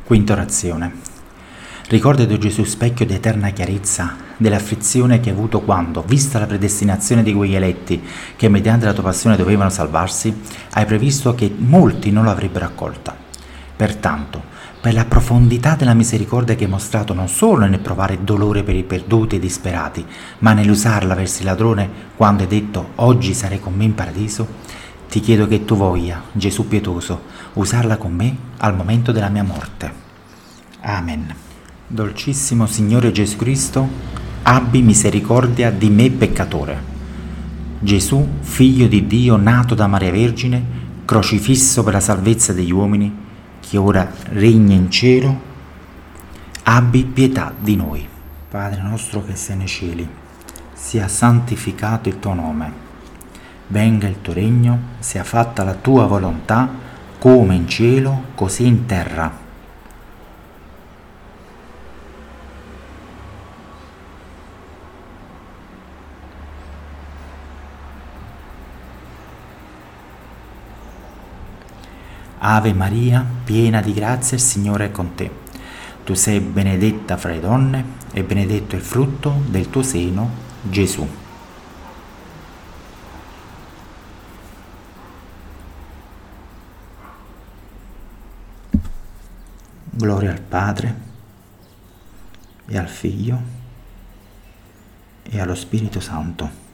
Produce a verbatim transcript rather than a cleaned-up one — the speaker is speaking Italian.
Quinta orazione. Ricordati, o Gesù, specchio di eterna chiarezza, dell'afflizione che hai avuto quando, vista la predestinazione di quegli eletti che mediante la tua passione dovevano salvarsi, hai previsto che molti non l'avrebbero accolta. Pertanto, per la profondità della misericordia che hai mostrato non solo nel provare dolore per i perduti e disperati, ma nell'usarla verso il ladrone quando hai detto «Oggi sarei con me in paradiso», ti chiedo che tu voglia, Gesù pietoso, usarla con me al momento della mia morte. Amen. Dolcissimo Signore Gesù Cristo, abbi misericordia di me peccatore. Gesù, figlio di Dio, nato da Maria Vergine, crocifisso per la salvezza degli uomini, che ora regna in cielo, abbi pietà di noi. Padre nostro che sei nei cieli, sia santificato il tuo nome. Venga il tuo regno, sia fatta la tua volontà, come in cielo, così in terra. Ave Maria, piena di grazia, il Signore è con te. Tu sei benedetta fra le donne e benedetto il frutto del tuo seno, Gesù. Gloria al Padre, e al Figlio, e allo Spirito Santo.